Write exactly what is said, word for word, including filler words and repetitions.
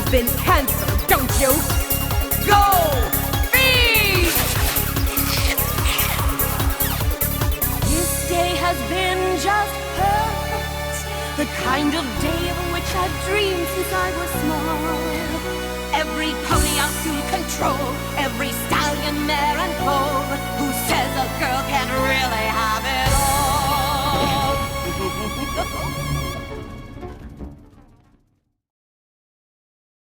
been cancelled, don't you? Go! Feed! This day has been just perfect, the kind of day of which I've dreamed since I was small. Every pony I'll soon control, every stallion, mare and foal. Who says a girl can really have it all?